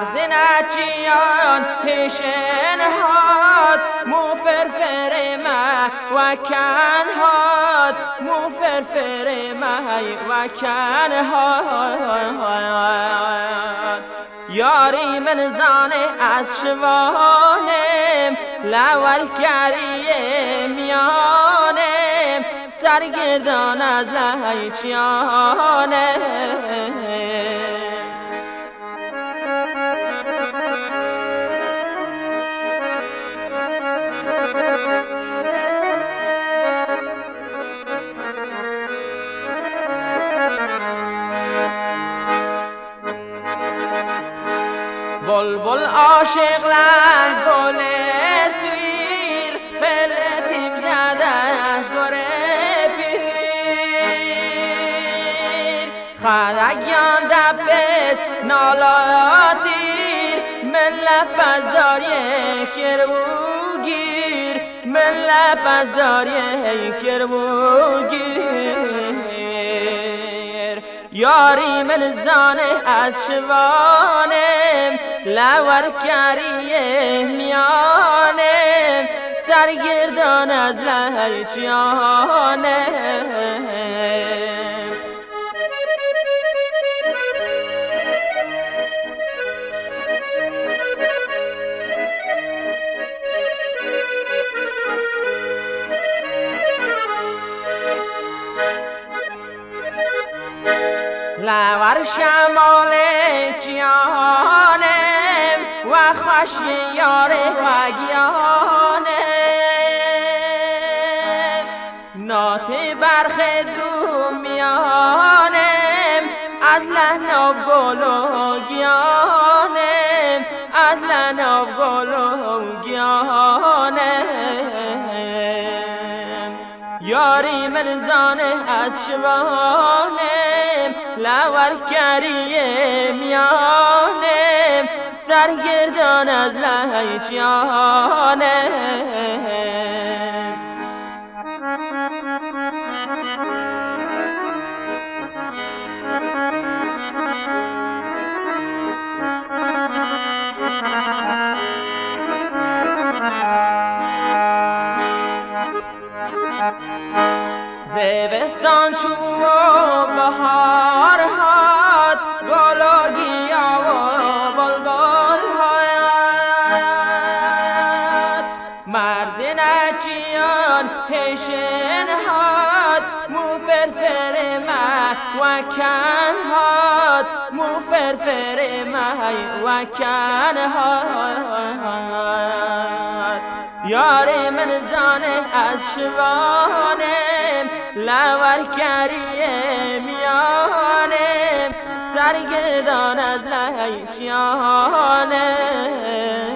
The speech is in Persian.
مرز نچیان پیشن هات مفرفر ما و کن هات مفرفر ما و کن هات یاری من زانه از شوانم لور کریه میانم سرگردان از لهیچیانم بلبل عاشق له گل سویر فلتیم جده از گره پیر خدگیان دبست نالاتیر من لپز داریه کربوگیر من لپز داریه کربوگیر یاری من زانه از شوانم لور کریه میانم سرگردان از لهیچیانم لور شمال جیانم و خوش یار و گیانم نات برخ دومیانم از لحناف گل و گیانم از لحناف گل و گیانم یاری من زانه از شوانم لور کریه میانم سرگردان از لهیچیانم زمستان چو بهار هات گل و گیا و بلبل هات مرز نچیان پیشن هات مفرفر ما و کن هات مفرفر ما و کن هات یاری من زانه از شوانم لور کریه میانم سرگردان از لهیچیانم